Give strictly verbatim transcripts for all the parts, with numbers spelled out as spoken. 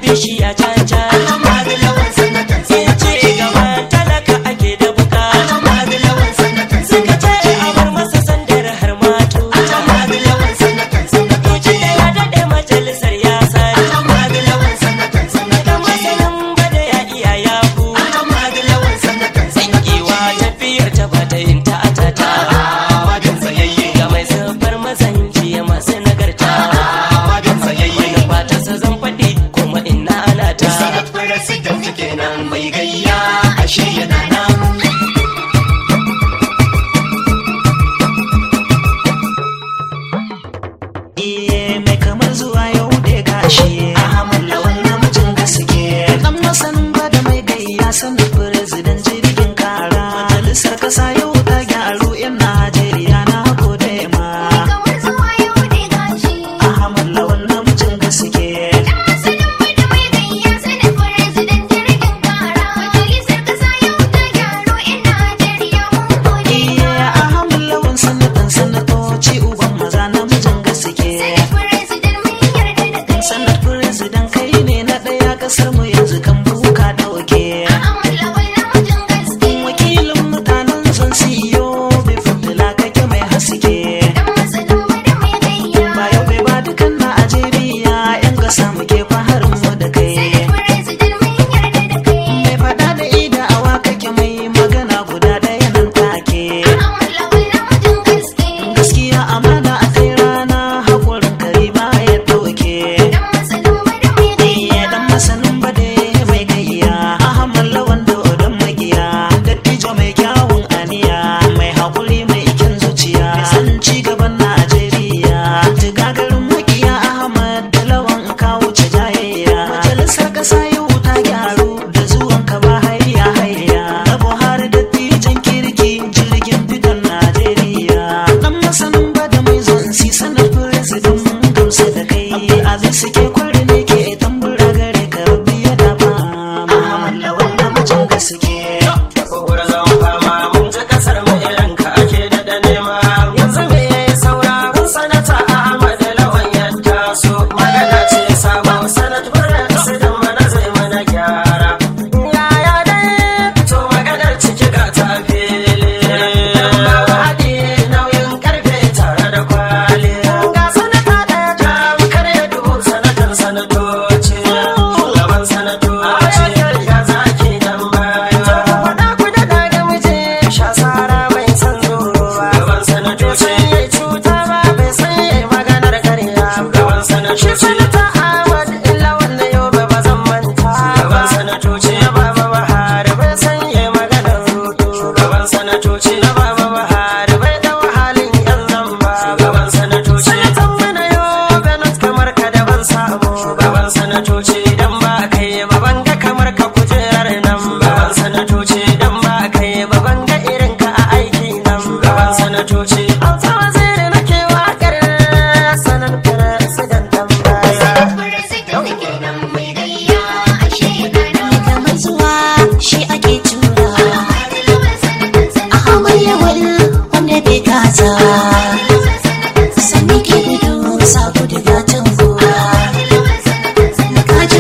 bishiya caca Ahmad Lawan sanatan ce gaban talaka ake da buka Ahmad Lawan sanatan suka ce a bar masa sandar har matu Ahmad Lawan sanatan sanatoci da ya dade majalisar ya sani Ahmad Lawan sanatan da masanin bada ya iya yaku Ahmad Lawan sanatan sankewa tafiyar ta ba ta yin ta atata wajen tsayayye ga mai safar mazanci masu nagarta wajen tsayayye na fata sa zan faɗi kuma ina ana ta sanat president kenan mai gayya ashe yana nan iye mai kamar zuwa yau da gashi Ahmad Lawan namijin gaske dan masanin ba da mai gayya sanat president jirgin kara majalisar kasa yau ta gyaru yan Najeriya na gode ma kamar zuwa yau da gashi Ahmad Lawan namijin gaske dan masanin ba da mai gayya sanat president jirgin kara majalisar kasa yau ta gyaru yan Najeriya mun gode iye Ahmad Lawan sanatan sanatoci uban maza namijin gaske sanat president mun yarda da kai sanat president kai ne na daya kasar mu yanzu kan buka dauke Ahmad Lawan namijin gaske wakilin mutanen son siyo bai fitila kake mai haske dan masanin ba da mai gayya ba yau bai ba dukan Najeriya yan gasa muke faharin mu da kai sanat president mun yarda da kai mai fada da ida awa kake mai magana guda daya nan take Ahmad Lawan namijin gaske gaskiya amana a kai rana hakurin kare ba ya doke dan masanin ba da mai gayya dan masanin ba da mai gayya Ahmad Lawan dodon magiya dattijo mai kyawun aniya mai hakuri mai kyan zuciya san ci gaban Najeriya jigagarin magiya Ahmad da Lawan ka wuce jayayya majalisar kasa yau ta gyaru da zuwan ka ba hayya hayya na Buhari dattijan kirki jirgin fitan Najeriya dan masanin ba da mai zonsi sanar president mun gamsa da kai Abdulaziz suke kwari ne ke tambura gare ka rabbi ya dafa Ahmad Lawan namijin gaske kogura zan fama mun ji kasar mu irin ka ake da nema yanzu me yayi sauraron sanata Ahmad Lawan ya taso magana ce sabon sanat president mana zai mana gyara yaya dai to maganar ciki ga ta fili haɗi nauyin karfe tare da kwali ga sanata ɗaya jam kare dubu sanatan sanatoci shugaban sanatoci ya zaki dan baya faɗa ku da daga miji sha sara bai san zoro ba shugaban sanatoci ya cuta ba bai san yayi maganar karya shugaban sanatoci sanata Ahmad Lawan na yau ba zan manta shugaban sanatoci na baba Buhari bai san yayi maganar rudu shugaban sanatoci na baba Buhari bai dau halin yan zamba shugaban sanatoci sanatan mana yau benut kamar ka da ban samu shugaban sanatoci dan ba kai ba ban ga kamar ka kujerar nan ba shugaban sanatoci dan ba kai ba ban ga irin ka a aiki nan shugaban sanatoci auta waziri nake wakar sanan president dan baya president kenan mai gayya ashe kana kamar zuwa shi ake tura Ahmad Lawan wanda bai kasa sani ke gudu sa gudu gatan kowa na kaji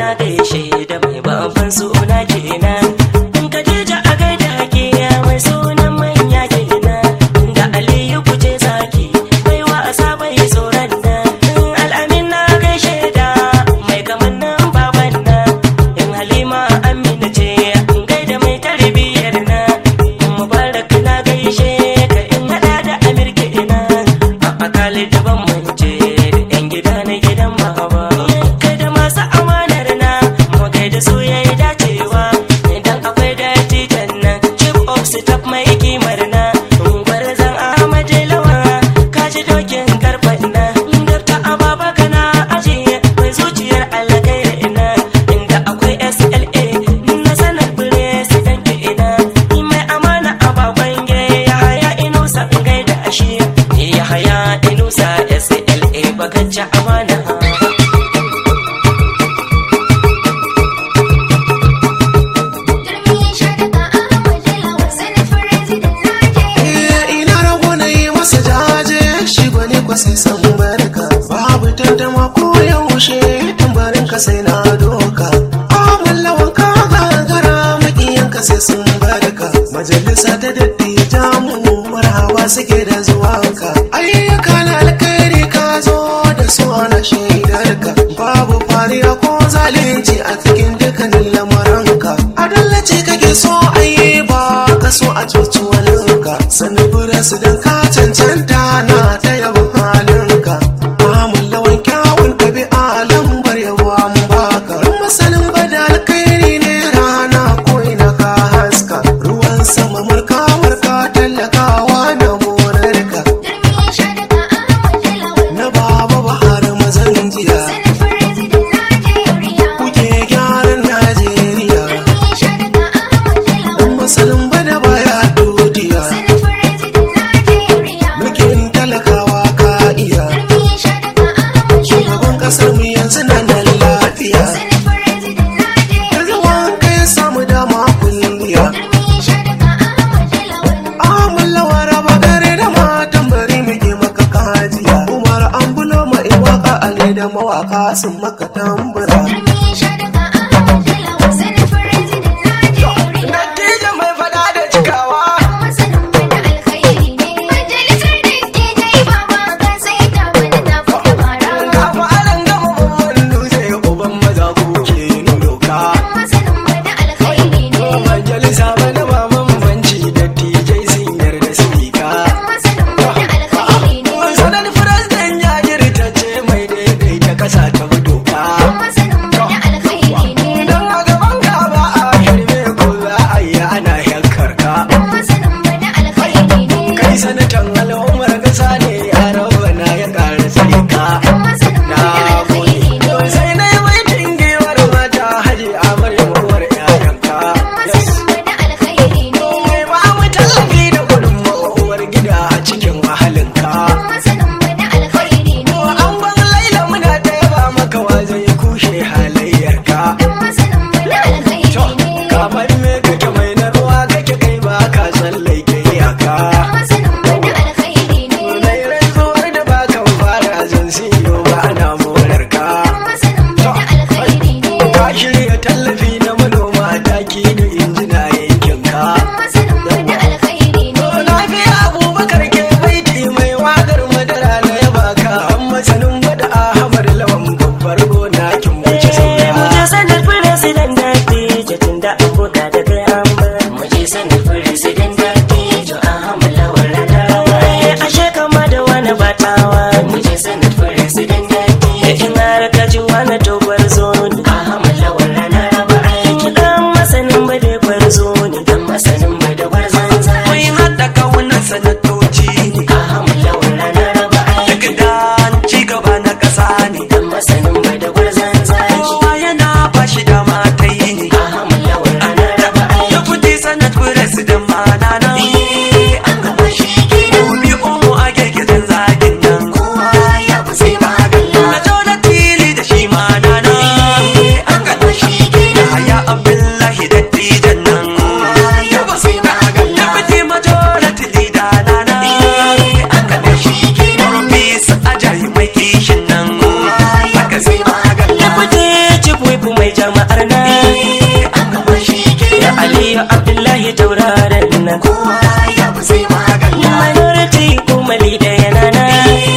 na gaishe da mai babban suna kenan. Khadija a gaida hakiya mai sunan manya kenan. Da Aliyu kuje zaki mai wasa bai tsoron nan. Al'amin na gaishe da mai kamannin baban nan. In Halima Amina ce in gaida mai tarbiyyar nan. Mubarak na gaishe ka in hada da Amir kenan. A Khalid ban mance da yan gida na gidan baba. Kai da masu amanar na mu gaida su yayi dacewa. Idan akwai dattijan nan chief of staff mai kimar na. Gwarzan Ahmad Lawa kaji dokin karfan na. Dr. Ababa kana ajiye mai zuciyar alkai ina. Inda akwai S L A na sanar president ina. Mai amana a bakon ge Yahaya Inusa in gaida ashe. Yahaya Inusa S L A bakacce amana. ina rago na yi masa jaje shi gwani kwa sai san barka babu tantama ko yaushe tambarin ka sai na doka abin lawan ka gagara makiyan ka sai sun barka majalisa ta dattija mu marhaba suke da zuwanka ayyuka na alkhairi ka zo da su ana shaidarka babu fariya ko zalunci a cikin dukkanin lamuranka adallaci kake so ayi ba ka so a cuci waninka sanin su don ka cancanta na ta yabon halinka mamun lawan kyawun ɗabi'a lambar yabuwa mun baka masanin bada alkhairi ne rana ko ina ka haska ruwan sama marka marka tallakawa da morarka na baba bahar mazan jiya kuke gyaran Najeriya dan masanin bada baya dodiya mulkin talakawa ka iya shugaban kasar mu yanzu na nan lafiya da zaman ka ya samu dama kulliya amin lawa raba gare da matan bari muke maka kajiya umar an bulo ma iwaka ale da mawaka sun maka tambura Dattijo mai fada da cikawa. Kafa aran gama mamman dutse uban maza kuke doka. Majalisa bana maman banci dattijai sun yarda su ka. Sanar firistan ya girtace mai daidaita kasa ta doka. Don a gaban ka ba a hirme ko za a yi ana yankar ka. Kai sanatan al'ummar kasa ne a rawana ya ƙara tsare ka. Na gode. Sai na yi mai tingewar mata haji a maryam uwar ƴaƴanka. Mai ba mu tallafi da gudun uwar gida a cikin ahalinka. An ban laila muna ta yaba maka wa zai kushe halayyarka. Kamar me kake mai na ruwa kake kai ba ka tsallake iyaka. Mai rantsuwar da ba kan fara zan siyo ba ana morarka. Ka shirya tallafi na manoma taki da injina yankinka. Lafiya Abubakar ke baiti mai wakar madara na yaba ka. An masanin bada Ahmad Lawan babbar gona kin wuce sauya. Muje sanar president dattijo tun da an buga da kai an bar. Muje sanar president dattijo Ahmad Lawan rana. Ashe kama da wani batawa. Muje sanar president dattijo. In har ka ji wani dogon zo ne. Ahmad Lawan rana ba aiki dan masanin bada gwarzo ne. Dan masanin bada gwarzon zai. Mun haɗa kawunan sanatoci ne. Ahmad Lawan rana ba aiki. Daga dan ci gaba na ƙasa ne. Dan masanin bada gwarzon zai. Kowa yana ba shi dama ta yi ne. Ahmad Lawan rana ba aiki. Deputy Senate President ma na nan. An gaba shi kenan. Obi Omo a girgizan zagin nan. Kowa ya fi sai magana. Majority da shi ma na nan. An gaba shi kenan. Yahaya Abdullahi dattijan nan. Kowa ya fi sai magana. Deputy Majority Leader na nan. An gaba shi kenan. Professor Ajayi mai kishin nan. Kowa ya fi sai tauraron nan kowa ya fi sai magana minority kumali da yana nan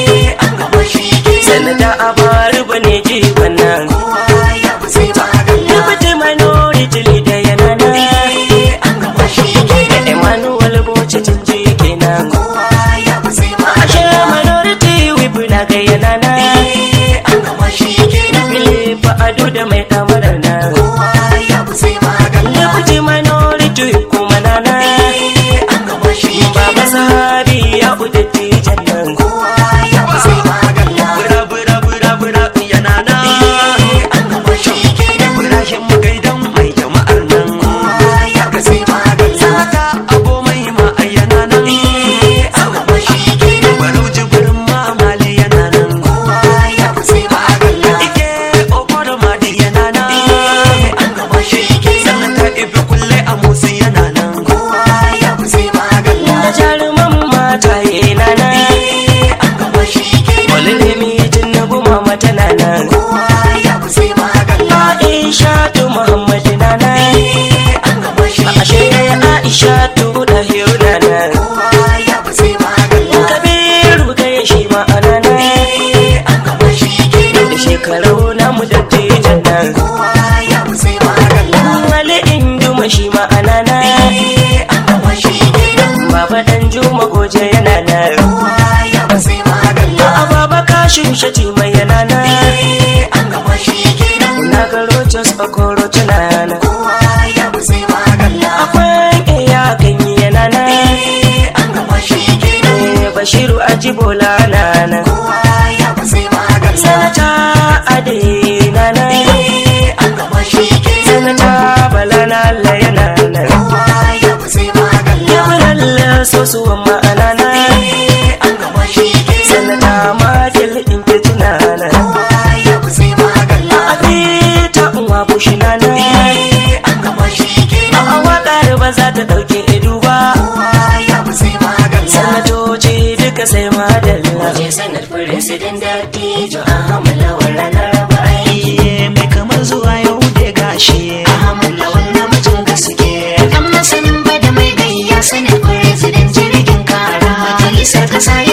an gaba shi kenan sanata a bari bane ji wannan kowa ya fi sai magana Deputy minority leader yana nan an gaba shi kenan Emmanuel Boche Tinji kenan kowa ya fi sai ashe magana minority whip na ga yana nan an gaba shi kenan Philip Ado da mai kamarar nan kowa ya fi sai magana Deputy minority kuma na nan an gaba shi Baba kenan Sahabi ya udatti jannan kowa ya fi sai magana bura bura bura bura yana nan an gaba shi kenan Ibrahim gaidan mai jama'ar nan kowa ya fi sai magana Sata abu mai ma yana nan an gaba shi kenan Barau jibirin mamali yana nan kowa ya fi sai magana Ike okoro madi yana nan an gaba shi kenan Sanata ibi kulle a musu yana nan kowa ya fi sai magana da jaruman mata yana nan an gaba shi kenan Olulemi Tinubu mama tana nan kowa ya fi sai magana Aisha tu Muhammad na nan an gaba shi ashe Aisha tu Dahiru na nan kowa ya fi sai magana Kabiru ga ya shi ma'ana nan an gaba shi kenan da shekaru namu da tijan nan kowa ya fi sai magana Wale Induma shi ma'ana nan an gaba shi kenan Baba dan Juma Goje yana nan kowa ya fi sai magana a Baba Kashin Shatima yana nan an gaba shi kenan na ga Rochas Okoro tana nan kowa ya fi sai magana akwai iya ganyi yana nan an gaba shi kenan Eh, Bashiru Ajibola na nan kowa ya fi sai magana Sanata Ade na nan an gaba shi kenan Sanata Bala na Allah yana nan kowa ya fi sai magana Yamuran sosuwan ma'ana nan an gaba shi kenan Sanata Makil Inke tuna nan kowa ya fi sai magana Abita Uwa Bushi na nan an gaba shi kenan a waƙar ba za ta ɗauke ido ba kowa ya fi sai magana sanatoci duka sai madalla Waje sanar president da tijo a hamlawar ranar ba'i Iye mai kamar zuwa yau da gashi a hamlawar namijin gaske dan masanin ba da mai gayya sanar president jirgin kara majalisar kasa